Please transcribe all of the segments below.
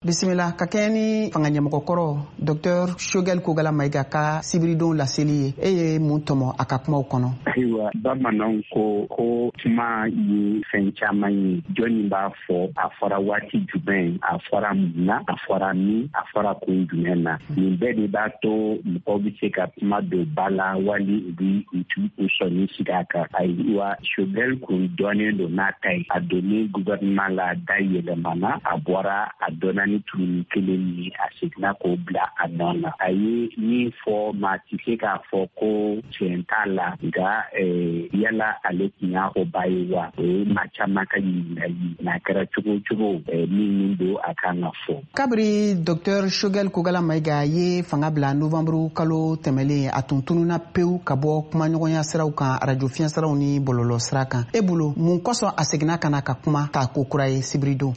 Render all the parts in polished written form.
Bisimila ka kɛ ni fanga ɲɛmɔgɔkɔrɔ Dr Shogɛl Kogala Mayiga ka sibiridon laseli ye. E ye mun tɔmɔ a ka kumaw kɔnɔ? Ayiwa, bamananw ko kuma ye fɛn caman ye. Jɔnni b'a fɔ a fɔra waati jumɛn, a fɔra mun na, a fɔra min, a fɔra kun jumɛn na. Nin bɛɛ de b'a to mɔgɔw bɛ se ka kuma don ba la wali u bɛ u sɔnni sigi a kan. Ayiwa, Shogɛl kun dɔnnen don n'a ta ye. A donni gouvernement la da yɛlɛmana, a bɔra a dɔnna ni tuguni kelen ye, a seginna k'o bila a nɔ na. A ye min fɔ maa tɛ se k'a fɔ ko tiɲɛ t'a la, nka yala ale tun y'a fɔ ba ye wa? O ye maa caman ka ɲininkali, n'a kɛra cogo o cogo min don a kan ka fɔ. Kabiri Dr Shogɛl Kogala Mayiga ye fanga bila Novembre kalo tɛmɛlen, a tun tununna pewu ka bɔ kumaɲɔgɔnya siraw kan, radio fiɲɛ siraw ni bɔlɔlɔ sira kan. E bolo mun kosɔn a seginna ka na ka kuma ta ko kura ye sibiridon?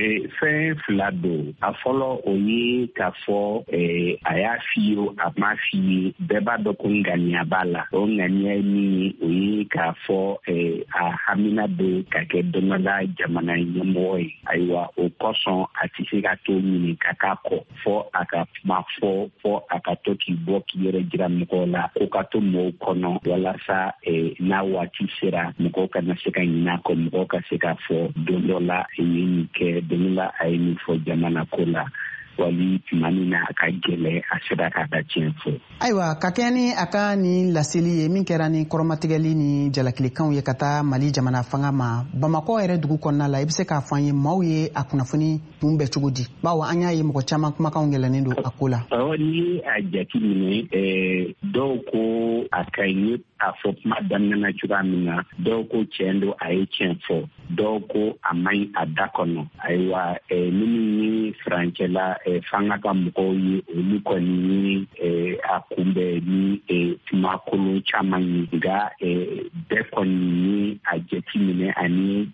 Fɛn fila don. A fɔlɔ o ye k'a fɔ a y'a f'i ye a ma f'i ye, bɛɛ b'a dɔn ko ŋaniya b'a la. O ŋaniya ye min ye, o ye k'a fɔ a hamina bɛ ka kɛ dɔnniya jamana ɲɛmɔgɔ ye. Ayiwa, o kosɔn a tɛ se ka to ɲini ka k'a kɔ fɔ a ka kuma fɔ a ka to k'i bɔ k'i yɛrɛ jira mɔgɔw la, ko ka to mɔgɔw kɔnɔ walasa n'a waati sera mɔgɔw kana se ka ɲinɛ a kɔ, mɔgɔw ka se ka fɔ don dɔ la ye nin kɛ. Denila a ye min fɔ jamana ko la, wali tuma min na a ka gɛlɛ a sera k'a ka tiɲɛ fɔ. Ayiwa, ka kɛ ni a ka ni laseli ye min kɛra ni kɔrɔmatigɛli ni jalakilikanw ye ka taa Mali jamana fanga ma, Bamakɔ yɛrɛ dugu kɔnɔna la, i bɛ se k'a fɔ an ye maaw ye a kunnafoni kunbɛn cogo di? Bawo an y'a ye mɔgɔ caman kumakanw yɛlɛnnen don a ko la. Ni a jate minɛ, dɔw ko a ka ɲi a fɔ kuma daminɛna cogoya min na, dɔw ko tiɲɛ don a ye tiɲɛ fɔ, dɔw ko a man ɲi a da kɔnɔ. Ayiwa, minnu ye farancɛla fanga ka mɔgɔw ye, olu kɔni ye a kunbɛn ni kuma kolon caman ye, nka bɛɛ kɔni ye a jate minɛ ani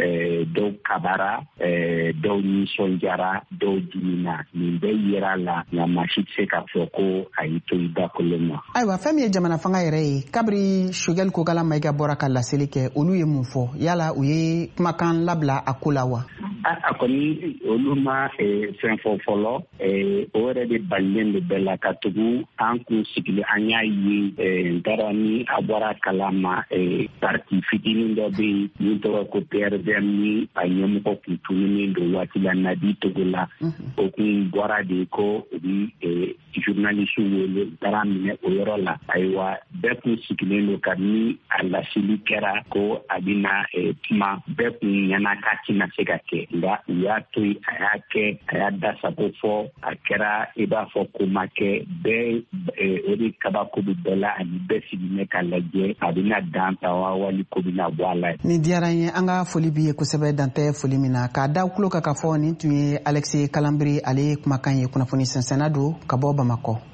dɔw kabara, dɔw nisɔndiyara, dɔw dimina. Nin bɛɛ yera la, nka maa si tɛ se k'a fɔ ko a y'i to i da kolon ma. Ayiwa, fɛn min ye jamana fanga yɛrɛ ye, kabiri Shogɛl Kogala Mayiga bɔra ka laseli kɛ, olu ye mun fɔ? Yala u ye kumakan labila a ko la wa? A kɔni olu ma fɛn fɔ fɔlɔ, o yɛrɛ de balilen de bɛɛ la ka tugu an kun sigilen an y'a ye n taara ni a bɔra kalama parti fitinin dɔ bɛ yen min tɔgɔ ko PRDM ni a ɲɛmɔgɔ kun tununnen don waati la Nadi Togo la, o kun bɔra de ko u bɛ journaliste wele, taara minɛ o yɔrɔ la. Ayiwa, bɛɛ kun sigilen don ka ni a laseli kɛra ko a bɛna kuma, bɛɛ kun ɲɛna k'a tɛna se ka kɛ. Nka u y'a to yen, a y'a kɛ, a y'a dasago fɔ, a kɛra i b'a fɔ ko ma kɛ, bɛɛ o de kabako bɛ bɛɛ la ani bɛɛ sigilen ka lajɛ a bɛna dan ta wa wali ko bɛna bɔ a la. Nin diyara n ye, an ka foli b'i ye kosɛbɛ, dan tɛ foli min na. K'a da tulo kan ka fɔ nin tun ye Alex Kalanbiri, ale kumakan ye kunnafoni sɛnsɛnna don ka bɔ Bamakɔ.